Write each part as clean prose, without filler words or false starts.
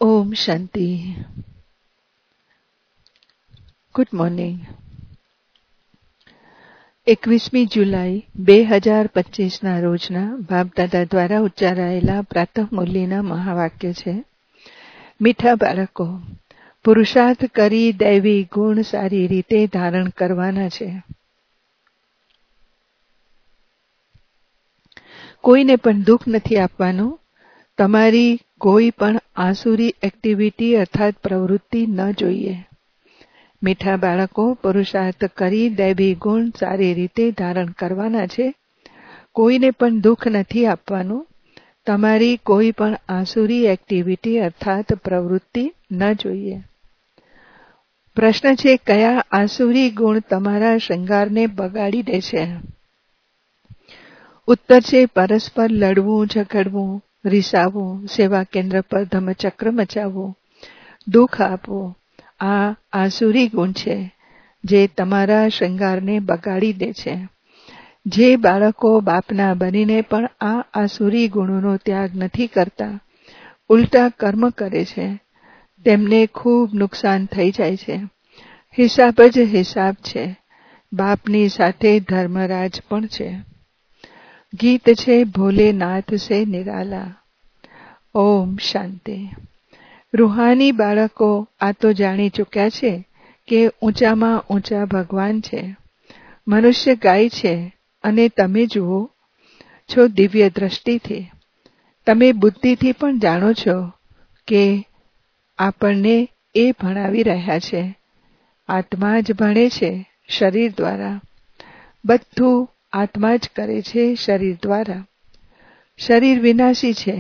ઓમ શાંતિ. Good morning. 21મી જુલાઈ 2025ના રોજના બાપદાદા દ્વારા ઉચ્ચારાયેલા પ્રાતઃ મુરલીના મહાવાક્ય છે. મીઠા બાળકો, પુરુષાર્થ કરી દૈવી ગુણ સારી રીતે ધારણ કરવાના છે. કોઈને પણ દુઃખ નથી આપવાનું. તમારી કોઈ પણ આસુરી એક્ટિવિટી અર્થાત પ્રવૃત્તિ ન જોઈએ. મીઠા બાળકો, પુરુષાર્થ કરી દૈવી ગુણ સારી રીતે ધારણ કરવાના છે. કોઈને પણ દુઃખ નથી આપવાનું. તમારી કોઈ પણ આસુરી એક્ટિવિટી અર્થાત પ્રવૃત્તિ ન જોઈએ. પ્રશ્ન છે, કયા આસુરી ગુણ તમારા શૃંગારને બગાડી દે છે? ઉત્તર છે, પરસ્પર લડવું, ઝઘડવું, રીસાવવું, સેવા કેન્દ્ર પર ધમ્મચક્ર મચાવવું, દુઃખ આપવું. આ આસુરી ગુણ છે જે તમારા શૃંગારને બગાડી દે છે. જે બાળકો બાપના બનીને પણ આ આસુરી ગુણોનો ત્યાગ નથી કરતા, ઉલટા કર્મ કરે છે, તેમને ખૂબ નુકસાન થઈ જાય છે. હિસાબ જ હિસાબ છે. બાપની સાથે ધર્મરાજ પણ છે. ગીત છે, ભોલેનાથ સે નિરાલા. ઓમ શાંતિ. રૂહાની બાળકો આ તો જાણી ચૂક્યા છે કે ઊંચામાં ઊંચા ભગવાન છે. મનુષ્ય ગાય છે અને તમે જુઓ છો દિવ્ય દ્રષ્ટિથી. તમે બુદ્ધિથી પણ જાણો છો કે આપણને એ ભણાવી રહ્યા છે. આત્મા જ ભણે છે શરીર દ્વારા. બધું આત્મા જ કરે છે શરીર દ્વારા. શરીર વિનાશી છે.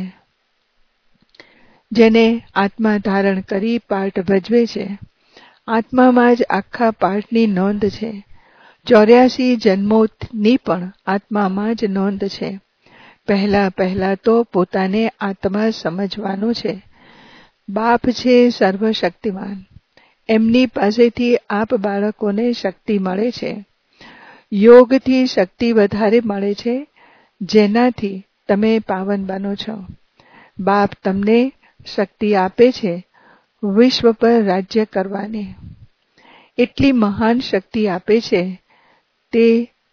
જેને આત્મા ધારણ કરી પાઠ ભજવે છે, આત્મામાં જ આખા પાઠની નોંધ છે. 84 જન્મોની પણ આત્મામાં જ નોંધ છે. પહેલા તો પોતાને આત્મા સમજવાનો છે. બાપ છે સર્વશક્તિમાન. એમની પાસેથી આપ બાળકોને શક્તિ મળે છે. યોગથી શક્તિ વધારે મળે છે, જેનાથી તમે પાવન બનો છો. બાપ તમને શક્તિ આપે છે વિશ્વ પર રાજ્ય કરવાની. એટલી મહાન શક્તિ આપે છે. તે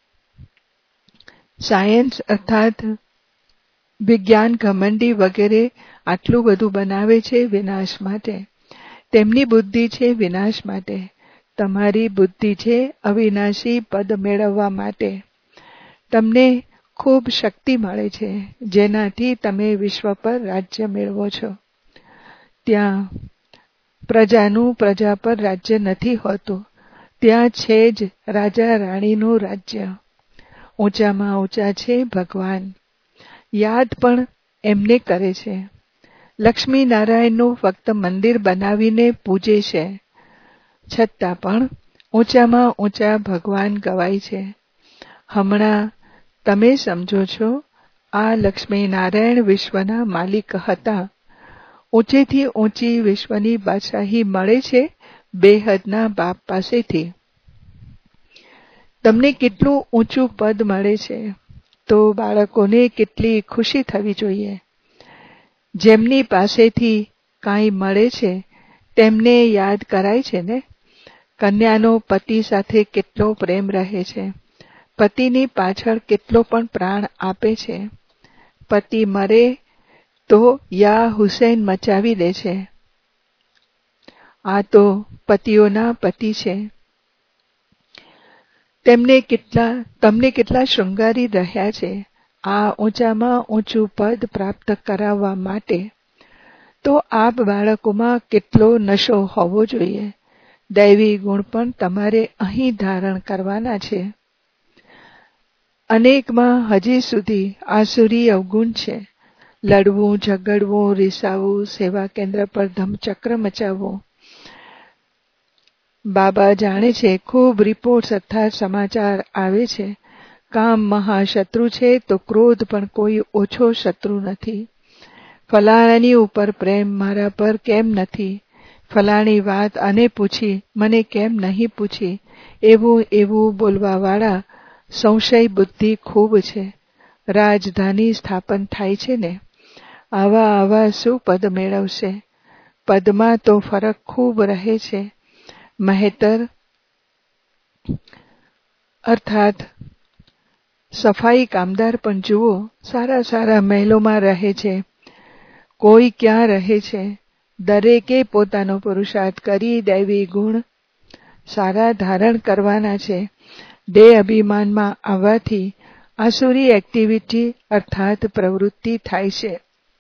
સાયન્સ અર્થાત વિજ્ઞાન ઘમંડી વગેરે આટલું બધું બનાવે છે વિનાશ માટે. તેમની બુદ્ધિ છે વિનાશ માટે. તમારી બુદ્ધિ છે અવિનાશી પદ મેળવવા માટે. તમને ખૂબ શક્તિ મળે છે, જેનાથી તમે વિશ્વ પર રાજ્ય મેળવો છો. ત્યાં પ્રજાનું પ્રજા પર રાજ્ય નથી હોતું. ત્યાં છે જ રાજા રાણીનું રાજ્ય. ઊંચામાં ઊંચા છે ભગવાન. યાદ પણ એમને કરે છે. લક્ષ્મી નારાયણનું ફક્ત મંદિર બનાવીને પૂજે છે, છતાં પણ ઊંચામાં ઊંચા ભગવાન ગવાય છે. હમણાં તમે સમજો છો, આ લક્ષ્મી નારાયણ વિશ્વના માલિક હતા. ઊંચેથી ઊંચી વિશ્વની બાદશાહી મળે છે બેહદના બાપ પાસેથી. તમને કેટલું ઊંચું પદ મળે છે, તો બાળકોને કેટલી ખુશી થવી જોઈએ. જેમની પાસેથી કાંઈ મળે છે તેમને યાદ કરાય છે ને. કન્યાનો પતિ સાથે કેટલો પ્રેમ રહે છે. પતિની પાછળ કેટલો પણ પ્રાણ આપે છે. પતિ મરે તો યા હુસૈન મચાવી દે છે. આ તો પતિઓના પતિ છે. તમને કેટલા શૃંગારી રહ્યા છે આ ઊંચામાં ઊંચું પદ પ્રાપ્ત કરાવવા માટે. તો આપ બાળકોમાં કેટલો નશો હોવો જોઈએ. દૈવી ગુણ પણ તમારે અહીં ધારણ કરવાના છે. અનેકમાં હજી સુધી આસુરી અવગુણ છે. લડવું, ઝઘડવું, રીસાવવું, સેવા કેન્દ્ર પર ધમચક્ર મચાવવું. બાબા જાણે છે, ખૂબ રિપોર્ટ્સ અર્થાત સમાચાર આવે છે. કામ મહાશત્રુ છે તો ક્રોધ પણ કોઈ ઓછો શત્રુ નથી. ફલાણાની ઉપર પ્રેમ, મારા પર કેમ નથી? ફલાણી વાત આને પૂછી, મને કેમ નહીં પૂછી? એવું બોલવાવાળા સંશય બુદ્ધિ ખૂબ છે. રાજધાની સ્થાપન થાય છે ને. આવા શું પદ મેળવશે? પદમાં તો ફરક ખૂબ રહે છે. મહેતર અર્થાત સફાઈ કામદાર પણ જુઓ, સારા સારા મહેલોમાં રહે છે. કોઈ ક્યાં રહે છે? દરેકે પોતાનો પુરુષાર્થ કરી દૈવી ગુણ સારા ધારણ કરવાના છે. દેહ અભિમાનમાં આવવાથી આસુરી એક્ટિવિટી અર્થાત પ્રવૃત્તિ થાય છે.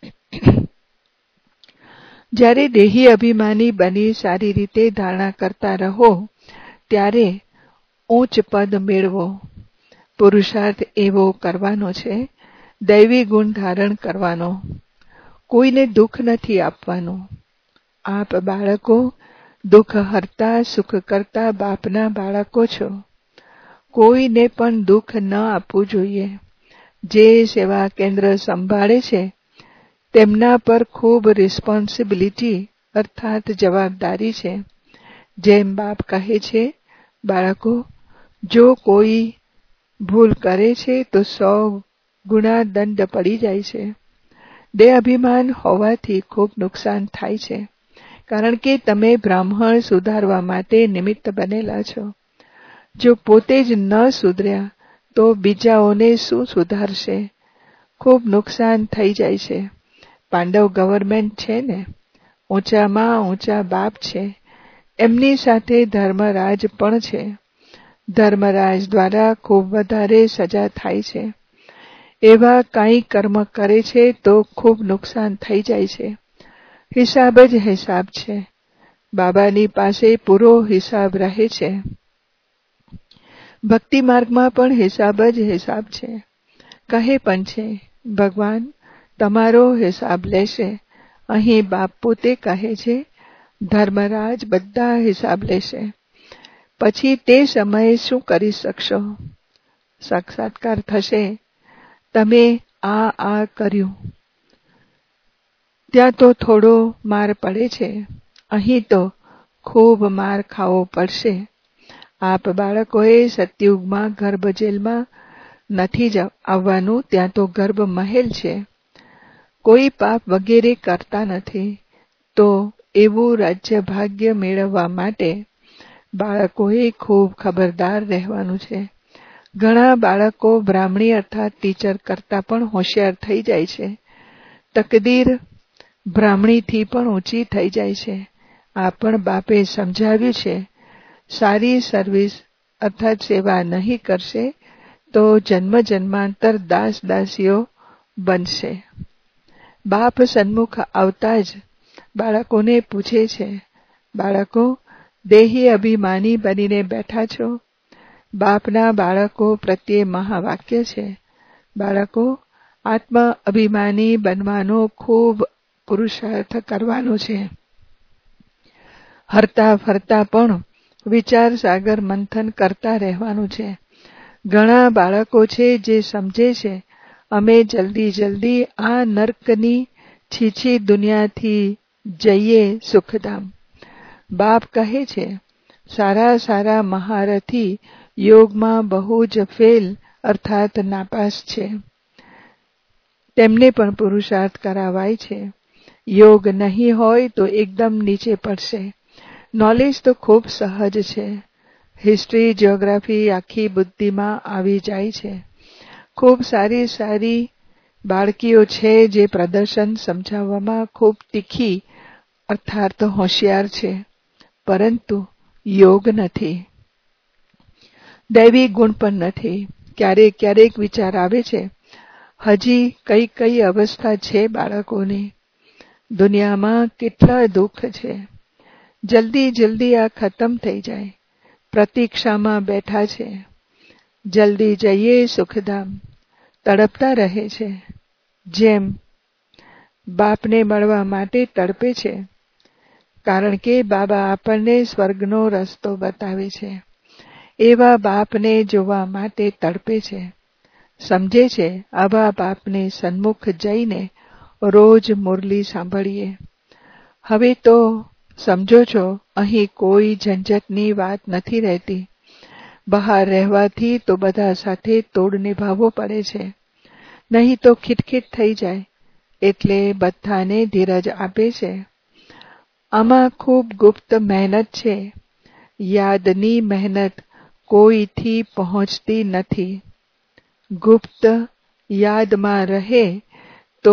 જ્યારે દેહી અભિમાની બની સારી રીતે ધારણા કરતા રહો ત્યારે ઉચ્ચ પદ મેળવો. પુરુષાર્થ એવો કરવાનો છે, દૈવી ગુણ ધારણ કરવાનો. કોઈને દુઃખ નથી આપવાનું. આપ બાળકો દુઃખ હરતા સુખ કરતા બાપના બાળકો છો. કોઈને પણ દુઃખ ન આપવું જોઈએ. જે સેવા કેન્દ્ર સંભાળે છે તેમના પર ખૂબ રિસ્પોન્સિબિલિટી અર્થાત જવાબદારી છે. જેમ બાપ કહે છે, બાળકો જો કોઈ ભૂલ કરે છે તો 100 ગુણા દંડ પડી જાય છે. દેહ અભિમાન હોવાથી ખૂબ નુકસાન થાય છે, કારણ કે તમે બ્રાહ્મણ સુધારવા માટે નિમિત્ત બનેલા છો. જો પોતે જ ન સુધર્યા તો બીજાઓને શું સુધારશે? ખૂબ નુકસાન થઈ જાય છે. પાંડવ ગવર્મેન્ટ છે ને, ઊંચામાં ઊંચા બાપ છે. એમની સાથે ધર્મરાજ પણ છે. ધર્મરાજ દ્વારા ખૂબ વધારે સજા થાય છે. એવા કાંઈ કર્મ કરે છે તો ખૂબ નુકસાન થઈ જાય છે. હિસાબ જ હિસાબ છે. બાબાની પાસે પૂરો હિસાબ રહે છે. ભક્તિ માર્ગમાં પણ હિસાબ જ હિસાબ છે. કહે પણ છે, ભગવાન તમારો હિસાબ લેશે. અહીં બાપ પોતે કહે છે, ધર્મરાજ બધા હિસાબ લેશે. પછી તે સમયે શું કરી શકશો? સાક્ષાત્કાર થશે. તમે આ કર્યું, ત્યાં તો થોડો માર પડે છે. અહીં તો ખૂબ માર ખાવો પડશે. આપ બાળકોએ સતયુગમાં ગર્ભ જેલમાં નથી આવવાનું, ત્યાં તો ગર્ભ મહેલ છે. કોઈ પાપ વગેરે કરતા નથી. તો એવું રાજ્ય ભાગ્ય મેળવવા માટે બાળકોએ ખૂબ ખબરદાર રહેવાનું છે. ઘણા બાળકો બ્રાહ્મણી અર્થાત ટીચર કરતા પણ હોશિયાર થઈ જાય છે. તકદીર બ્રાહ્મણીથી પણ ઊંચી થઈ જાય છે. આ પણ બાપે સમજાવ્યું છે. સારી સર્વિસ અર્થાત સેવા નહીં કરશે તો જન્મ જન્માંતર દાસ દાસીઓ બનશે. બાપ સન્મુખ આવતા જ બાળકોને પૂછે છે, બાળકો દેહી અભિમાની બનીને બેઠા છો? બાપના બાળકો પ્રત્યે મહાવાક્ય છે, બાળકો આત્મ અભિમાની બનવાનો ખૂબ પુરુષાર્થ કરવાનો છે. હરતા ફરતા પણ વિચાર સાગર મંથન કરતા રહેવાનું છે. ઘણા બાળકો છે જે સમજે છે અમે જલ્દી આ નર્કની છીછી દુનિયાથી જઈએ સુખધામ. બાપ કહે છે, સારા સારા મહારથી યોગમાં બહુ જ ફેલ અર્થાત નાપાસ છે. તેમને પણ પુરુષાર્થ કરાવાય છે. યોગ નહીં હોય તો એકદમ નીચે પડશે. નોલેજ તો ખૂબ સહજ છે. હિસ્ટ્રી જ્યોગ્રાફી આખી બુદ્ધિમાં આવી જાય છે. ખૂબ સારી સારી બાળકીઓ છે જે પ્રદર્શન સમજાવવામાં ખૂબ તીખી અર્થાત હોશિયાર છે, પરંતુ યોગ નથી, દૈવી ગુણ પણ નથી. ક્યારેક ક્યારેક વિચાર આવે છે, હજી કઈ અવસ્થા છે બાળકોની. દુનિયામાં કેટલા દુઃખ છે. જલ્દી આ ખતમ થઈ જાય. પ્રતીક્ષામાં બેઠા છે. જલ્દી જઈએ સુખધામ. તડપતા રહે છે. જેમ બાપને મળવા માટે તડપે છે, કારણ કે બાબા આપણને સ્વર્ગનો રસ્તો બતાવે છે. એવા બાપને જોવા માટે તડપે છે. સમજે છે આવા બાપને સન્મુખ જઈને રોજ મુરલી સાંભળીએ. હવે તો સમજો છો અહીં કોઈ ઝંઝટની વાત નથી રહેતી. બહાર રહેવાથી તો બધા સાથે તોડ નિભાવવો પડે છે, નહીં તો ખીટખીટ થઈ જાય. એટલે બધાને ધીરજ આપે છે. આમાં ખૂબ ગુપ્ત મહેનત છે. યાદની મહેનત કોઈથી પહોંચતી નથી. ગુપ્ત યાદમાં રહે તો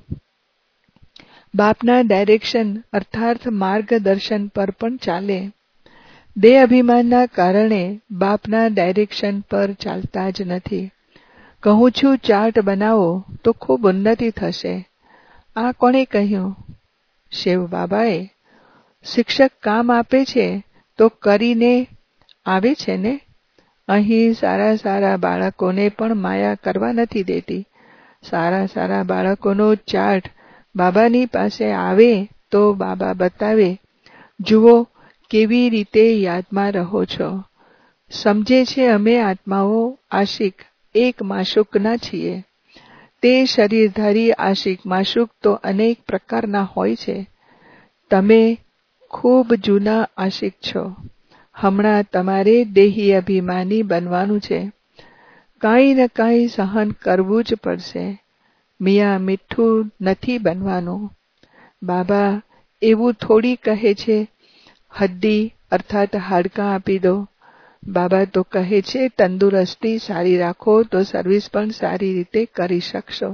બાપના ડાયરેક્શન અર્થાત માર્ગદર્શન પર પણ ચાલે. દેહ અભિમાનના કારણે બાપના ડાયરેક્શન પર ચાલતા જ નથી. કહું છું ચાર્ટ બનાવો તો ખૂબ ઉન્નતિ થશે. આ કોણે કહ્યું? શિવ બાબાએ. શિક્ષક કામ આપે છે તો કરીને આવે છે ને. અહીં સારા સારા બાળકોને પણ માયા કરવા નથી દેતી. સારા સારા બાળકોનો ચાર્ટ બાબાની પાસે આવે તો બાબા બતાવે, જુઓ કેવી રીતે યાદમાં રહો છો. સમજે છે અમે આત્માઓ આશિક એક માશુકના છીએ. તે શરીરધારી આશિક માશુક તો અનેક પ્રકારના હોય છે. તમે ખૂબ જૂના આશિક છો. હમણાં તમારે દેહી અભિમાની બનવાનું છે. કાંઈ ન કાંઈ સહન કરવું જ પડશે. મિયા મીઠું નથી બનવાનું. બાબા એવું થોડી કહે છે હડ્ડી અર્થાત હાડકાં આપી દો. બાબા તો કહે છે તંદુરસ્તી સારી રાખો તો સર્વિસ પણ સારી રીતે કરી શકશો.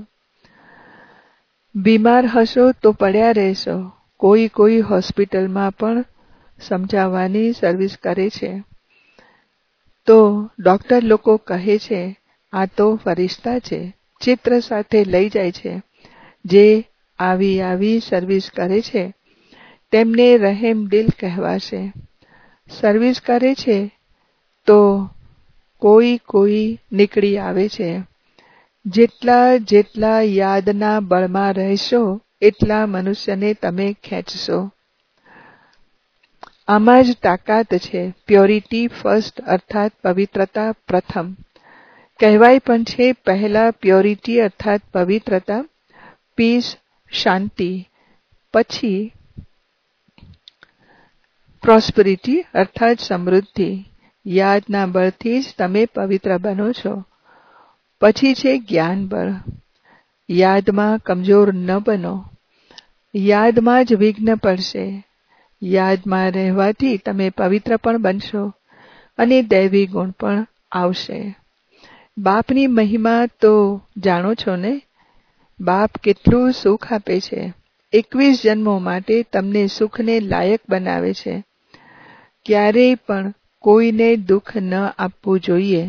બીમાર હશો તો પડ્યા રહેશો. કોઈ હોસ્પિટલમાં પણ સમજાવવાની સર્વિસ કરે છે. તો ડોક્ટર લોકો કહે છે આ તો ફરિશ્તા છે, ચિત્ર સાથે લઈ જાય છે. જે આવી સર્વિસ કરે છે તેમને રહેમ દિલ કહેવાશે. સર્વિસ કરે છે તો કોઈ નીકળી આવે છે. જેટલા યાદના બળમાં રહેશો એટલા મનુષ્યને તમે ખેંચશો. આમાં જ તાકાત છે. પ્યોરિટી ફર્સ્ટ અર્થાત પવિત્રતા પ્રથમ. કહેવાય પણ છે પહેલા પ્યોરિટી અર્થાત પવિત્રતા, પીસ શાંતિ, પછી પ્રોસ્પરિટી અર્થાત સમૃદ્ધિ. યાદના બળથી જ તમે પવિત્ર બનો છો. પછી છે જ્ઞાન બળ. યાદમાં કમજોર ન બનો. યાદમાં જ વિઘ્ન પડશે. યાદમાં રહેવાથી તમે પવિત્ર પણ બનશો અને દૈવી ગુણ પણ આવશે. બાપની મહિમા તો જાણો છો ને. બાપ કેટલું સુખ આપે છે. 21 જન્મો માટે તમને સુખને લાયક બનાવે છે. ક્યારેય પણ કોઈને દુઃખ ન આપવું જોઈએ.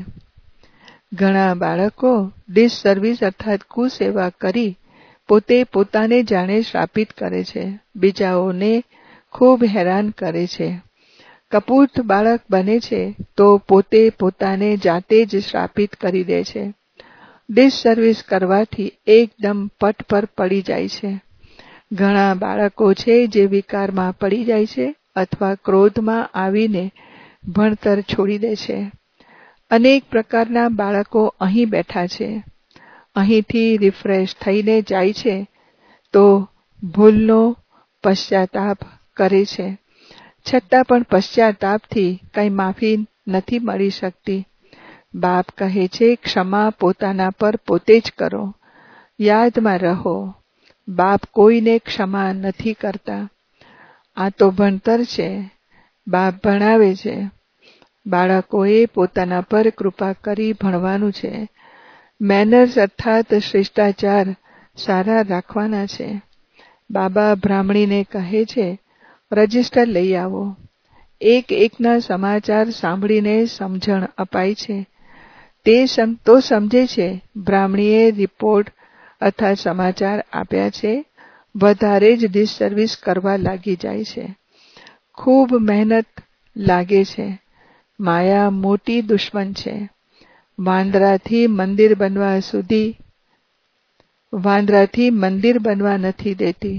ઘણા બાળકો ડિસસર્વિસ અર્થાત કુસેવા કરી પોતે પોતાને જાણે શ્રાપિત કરે છે. બીજાઓને ખૂબ હેરાન કરે છે. કપૂત બાળક બને છે તો પોતે પોતાને જાતે જ શ્રાપિત કરી દે છે. ડિસસર્વિસ કરવાથી એકદમ પટ પર પડી જાય છે. ઘણા બાળકો છે જે વિકારમાં પડી જાય છે અથવા ક્રોધમાં આવીને ભણતર છોડી દે છે. અનેક પ્રકારના બાળકો અહીં બેઠા છે. અહીંથી રિફ્રેશ થઈને જાય છે તો ભૂલનો પશ્ચાતાપ કરે છે. છતાં પણ પશ્ચાતાપથી કંઈ માફી નથી મળી શકતી. બાપ કહે છે ક્ષમા પોતાના પર પોતે જ કરો. યાદમાં રહો. બાપ કોઈને ક્ષમા નથી કરતા. આ તો ભણતર છે. બાપ ભણાવે છે. બાળકોએ પોતાના પર કૃપા કરી ભણવાનું છે. મેનર્સ અર્થાત શિષ્ટાચાર સારા રાખવાના છે. બાબા બ્રાહ્મણીને કહે છે રજિસ્ટર લઈ આવો. એકના સમાચાર સાંભળીને સમજણ અપાય છે. તે તો સમજે છે બ્રાહ્મણીએ રિપોર્ટ અર્થાત સમાચાર આપ્યા છે. વધારે જ ડિસસર્વિસ કરવા લાગી જાય છે. ખૂબ મહેનત લાગે છે. માયા મોટી દુશ્મન છે. વાંદરાથી મંદિર બનવા નથી દેતી.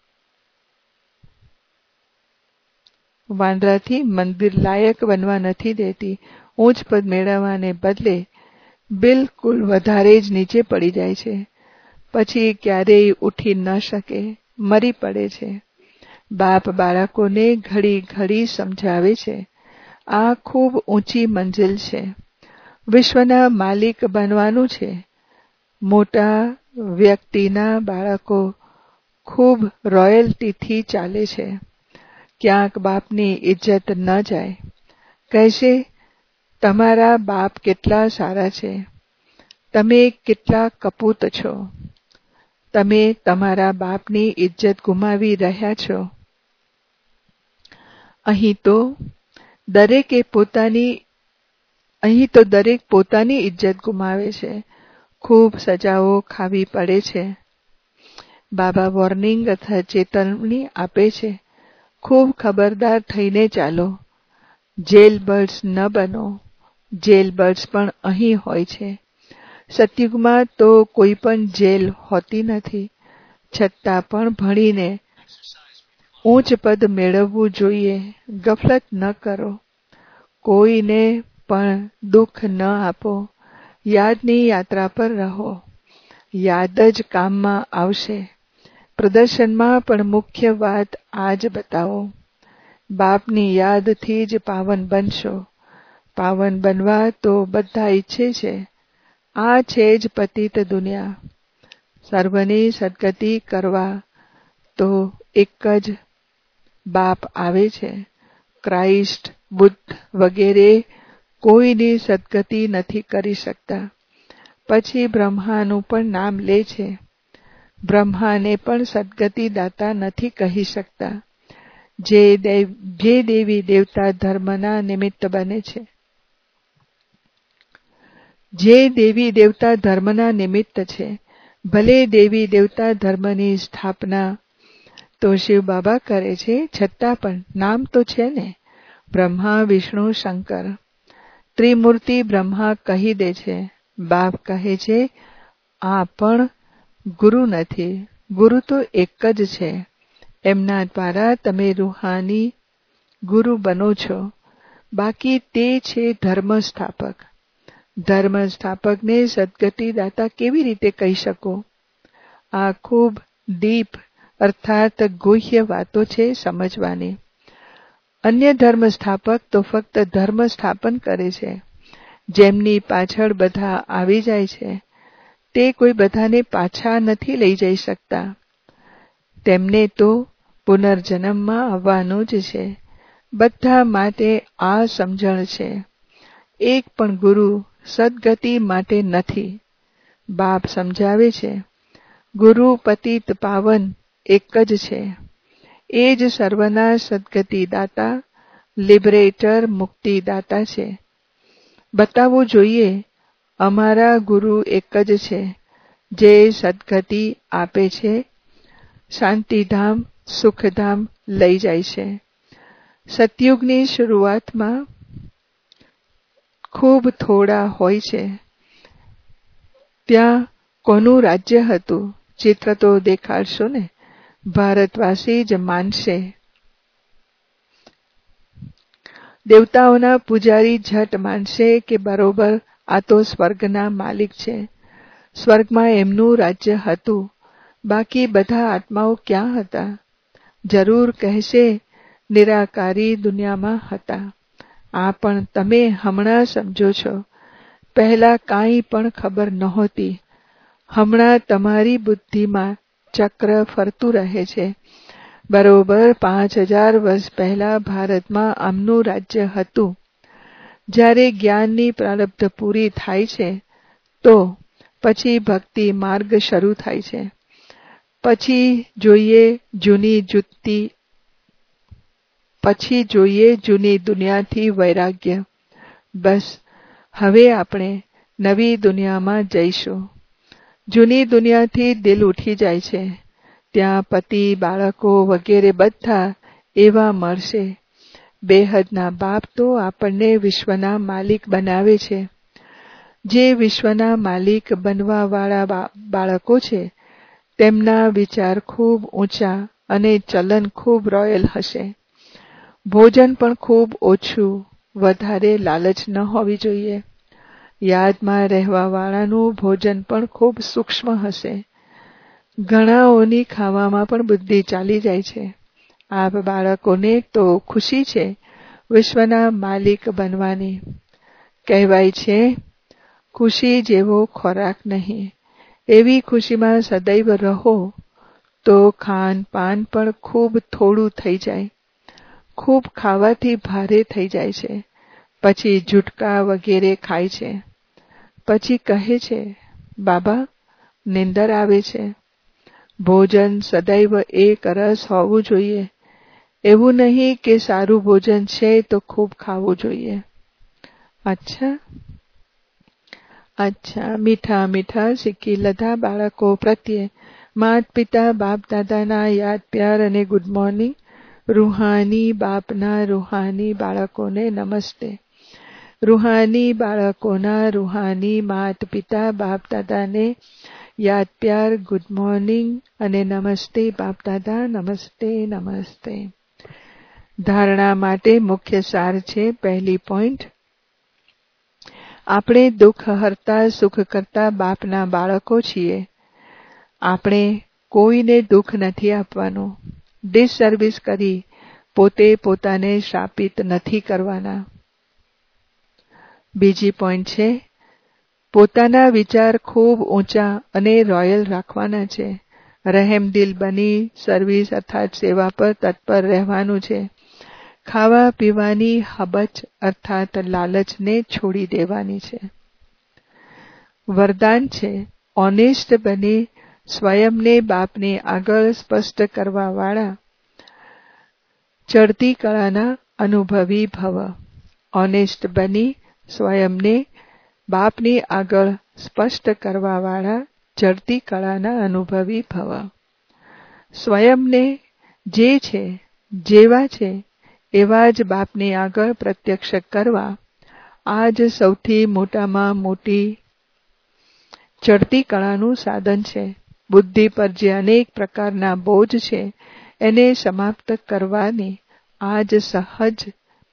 વાંદરાથી મંદિર લાયક બનવા નથી દેતી. ઊંચ પદ મેળવવાને બદલે બિલકુલ વધારે જ નીચે પડી જાય છે. પછી ક્યારેય ઉઠી ન શકે, મરી પડે છે. બાપ બાળકોને ઘડી સમજાવે છે આ ખૂબ ઊંચી મંજિલ છે. વિશ્વના માલિક બનવાનું છે. મોટા વ્યક્તિના બાળકો ખૂબ રોયલ્ટીથી ચાલે છે. ક્યાંક બાપની ઇજ્જત ન જાય. કહેશે, તમારા બાપ કેટલા સારા છે, તમે કેટલા કપૂત છો, તમે તમારા બાપની ઇજ્જત ગુમાવી રહ્યા છો. અહીં તો દરેક પોતાની ઇજ્જત ગુમાવે છે. ખૂબ સજાઓ ખાવી પડે છે. બાબા વોર્નિંગ અથવા ચેતવણી આપે છે, ખૂબ ખબરદાર થઈને ચાલો. જેલ બર્ડ્સ ન બનો. જેલ બર્ડ્સ પણ અહીં હોય છે. સતયુગમાં તો કોઈ પણ જેલ હોતી નથી. છતાં પણ ભણીને ઉચ્ચ પદ મેળવવું જોઈએ. ગફલત ન કરો. કોઈને પણ દુઃખ ન આપો. યાદની યાત્રા પર રહો. યાદ જ કામમાં આવશે. પ્રદર્શનમાં પણ મુખ્ય વાત આ જ બતાવો. બાપની યાદથી જ પાવન બનશો. પાવન બનવા તો બધા ઈચ્છે છે. આ છે જ પતિત દુનિયા. સર્વની સદગતિ કરવા તો એક જ બાપ આવે છે. ક્રાઇસ્ટ, બુદ્ધ વગેરે કોઈની સદગતિ નથી કરી શકતા. પછી બ્રહ્માનું પણ નામ લે છે. બ્રહ્માને પણ સદગતિ દાતા નથી કહી શકતા. જે દેવી દેવતા ધર્મના નિમિત્ત બને છે. જે દેવી દેવતા ધર્મના નિમિત્ત છે. ભલે દેવી દેવતા ધર્મની સ્થાપના તો શિવ બાબા કરે છે, છતાં પણ નામ તો છે ને, બ્રહ્મા, વિષ્ણુ, શંકર. ત્રિમૂર્તિ બ્રહ્મા કહી દે છે. બાપ કહે છે, આ પણ ગુરુ નથી. ગુરુ તો એક જ છે. એમના દ્વારા તમે રૂહાની ગુરુ બનો છો. બાકી તે છે ધર્મ સ્થાપક. ધર્મ સ્થાપકને સદગતિ દાતા કેવી રીતે કહી શકો? આ ખૂબ ડીપ અર્થાત ગુહ્ય વાતો છે સમજવાની. અન્ય ધર્મ સ્થાપક તો ફક્ત ધર્મ સ્થાપન કરે છે. જેમની પાછળ બધા આવી જાય છે, તે કોઈ બધાને પાછા નથી લઈ જઈ શકતા. તેમને તો પુનર્જન્મમાં આવવાનું જ છે. બધા માટે આ સમજણ છે. એક પણ ગુરુ સદગતિ માટે નથી. બાપ સમજાવે છે, ગુરુ પતિત પાવન એક જ છે. એ જ સર્વના સદગતિ દાતા, લિબરેટર, મુક્તિદાતા છે. બતાવવું જોઈએ, અમારા ગુરુ એક જ છે, જે સદગતિ આપે છે, શાંતિધામ, સુખધામ લઈ જાય છે. સતયુગની શરૂઆતમાં ખૂબ થોડા હોય છે. ત્યાં કોનું રાજ્ય હતું? ચિત્ર તો દેખાડશો ને, ભારતવાસી જ માનશે. દેવતાઓના પૂજારી ઝટ માનશે કે બરોબર આ તો સ્વર્ગના માલિક છે. સ્વર્ગમાં એમનું રાજ્ય હતું. બાકી બધા આત્માઓ ક્યાં હતા? જરૂર કહેશે નિરાકારી દુનિયામાં હતા. આ પણ તમે હમણાં સમજો છો. પહેલા કાંઈ પણ ખબર નહોતી. હમણાં તમારી બુદ્ધિમાં ચક્ર ફરતું રહે છે. બરોબર 5000 વર્ષ પહેલા ભારતમાં આમનું રાજ્ય હતું. જ્યારે જ્ઞાનની પ્રારબ્ધ પૂરી થાય છે તો પછી ભક્તિ માર્ગ શરૂ થાય છે. પછી જોઈએ જૂની દુનિયાથી વૈરાગ્ય. બસ હવે આપણે નવી દુનિયામાં જઈશું. જૂની દુનિયાથી દિલ ઉઠી જાય છે. ત્યાં પતિ, બાળકો વગેરે બધા એવા મળશે. બેહદના બાપ તો આપણને વિશ્વના માલિક બનાવે છે. જે વિશ્વના માલિક બનવાવાળા બાળકો છે, તેમના વિચાર ખૂબ ઊંચા અને ચલન ખૂબ રોયલ હશે. ભોજન પણ ખૂબ ઓછું, વધારે લાલચ ન હોવી જોઈએ. યાદમાં રહેવાવાળાનું ભોજન પણ ખૂબ સૂક્ષ્મ હશે. ઘણાઓની ખાવામાં પણ બુદ્ધિ ચાલી જાય છે. આપ બાળકોને તો ખુશી છે વિશ્વના માલિક બનવાની. કહેવાય છે, ખુશી જેવો ખોરાક નહીં. એવી ખુશીમાં સદૈવ રહો તો ખાન પાન પણ ખૂબ થોડું થઈ જાય. ખૂબ ખાવાથી ભારે થઈ જાય છે, પછી ઝુટકા વગેરે ખાય છે. પછી કહે છે, બાબા, નિંદર આવે છે. ભોજન સદૈવ એક રસ હોવું જોઈએ. એવું નહીં કે સારું ભોજન છે તો ખૂબ ખાવું જોઈએ. અચ્છા, મીઠા મીઠા શીખી લીધા બાળકો પ્રત્યે માત પિતા બાપ દાદાના યાદ પ્યાર અને ગુડ મોર્નિંગ. રૂહાની બાપના રૂહાની બાળકોને નમસ્તે. રૂહાની બાળકોના રૂહાની માત પિતા બાપ દાદાને યાદ પ્યાર ગુડ મોર્નિંગ અને નમસ્તે બાપ દાદા, નમસ્તે નમસ્તે. ધારણા માટે મુખ્ય સાર છે. પહેલી પોઈન્ટ, આપણે દુઃખ હરતા સુખ કરતા બાપના બાળકો છીએ. આપણે કોઈને દુઃખ નથી આપવાનું. ડિસસર્વિસ કરી પોતે પોતાને શાપિત નથી કરવાના. બીજી પોઈન્ટ છે, પોતાના વિચાર ખૂબ ઊંચા અને રોયલ રાખવાના છે. રહેમદિલ બની સર્વિસ અર્થાત સેવા પર તત્પર રહેવાનું છે. ખાવા પીવાની હબચ અર્થાત લાલચને છોડી દેવાની છે. વરદાન છે, ઓનેસ્ટ બની સ્વયંને બાપને આગળ સ્પષ્ટ કરવાવાળા ચડતી કળાના અનુભવી ભવ. ઓનેસ્ટ બની સ્વયંને બાપની આગળ સ્પષ્ટ કરવાવાળા ચડતી કળાના અનુભવી ભવ. સ્વયંને જે છે, જેવા છે એવા જ બાપની આગળ પ્રત્યક્ષ કરવા, આ જ સૌથી મોટામાં મોટી ચડતી કળાનું સાધન છે. બુદ્ધિ પર જે અનેક પ્રકારના બોજ છે એને સમાપ્ત કરવાની આ જ સહજ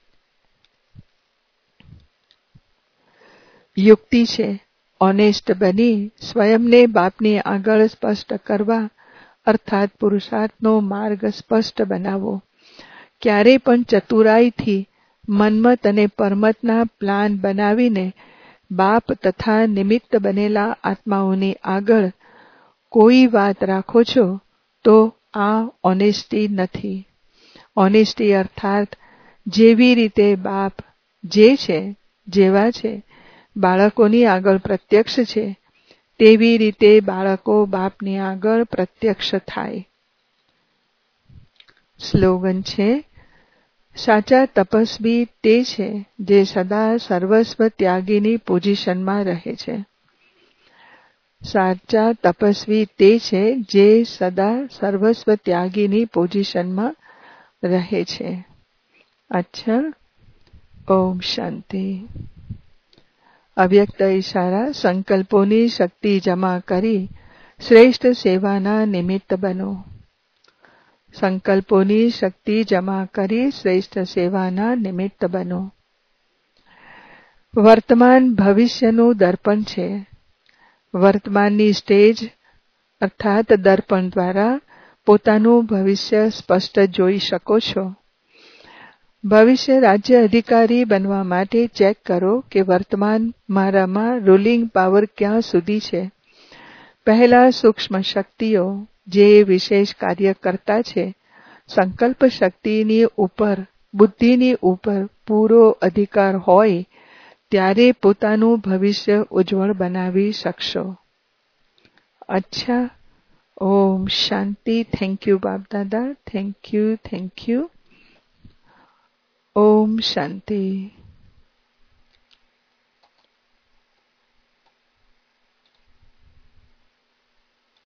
યુક્તિ છે. ઓનેસ્ટ બની સ્વયંને બાપની આગળ સ્પષ્ટ કરવા અર્થાત પુરુષાર્થનો માર્ગ સ્પષ્ટ બનાવવો. ક્યારે પણ ચતુરાઈથી મન્મત અને પરમતના પ્લાન બનાવીને બાપ તથા નિમિત્ત બનેલા આત્માઓની આગળ કોઈ વાત રાખો છો તો આ ઓનેસ્ટી નથી. ઓનેસ્ટી અર્થાત જેવી રીતે બાપ જે છે, જેવા છે, બાળકોની આગળ પ્રત્યક્ષ છે, તેવી રીતે બાળકો બાપની આગળ પ્રત્યક્ષ થાય. સ્લોગન છે, સાચા તપસ્વી તે છે જે સદા સર્વસ્વ ત્યાગીની પોઝિશનમાં રહે છે. સાચા તપસ્વી તે છે જે સદા સર્વસ્વ ત્યાગીની પોઝિશનમાં રહે છે. અચ્છા, ઓમ શાંતિ. અવ્યક્ત ઈશારા, સંકલ્પોની શક્તિ જમા કરી શ્રેષ્ઠ સેવાના નિમિત્ત બનો. સંકલ્પોની શક્તિ જમા કરી શ્રેષ્ઠ સેવાના નિમિત્ત બનો. વર્તમાન ભવિષ્યનું દર્પણ છે. વર્તમાનની સ્ટેજ અર્થાત દર્પણ દ્વારા પોતાનું ભવિષ્ય સ્પષ્ટ જોઈ શકો છો. ભવિષ્ય રાજ્ય અધિકારી બનવા માટે ચેક કરો કે વર્તમાન મારામાં રૂલિંગ પાવર ક્યાં સુધી છે. પહેલા સૂક્ષ્મ શક્તિઓ જે વિશેષ કાર્ય કરતા છે, સંકલ્પ શક્તિની ઉપર, બુદ્ધિની ઉપર પૂરો અધિકાર હોય ત્યારે પોતાનું ભવિષ્ય ઉજ્જવળ બનાવી શકશો. અચ્છા, ઓમ શાંતિ. થેન્ક યુ બાપ દાદા. Thank you. ઓમ શાંતિ.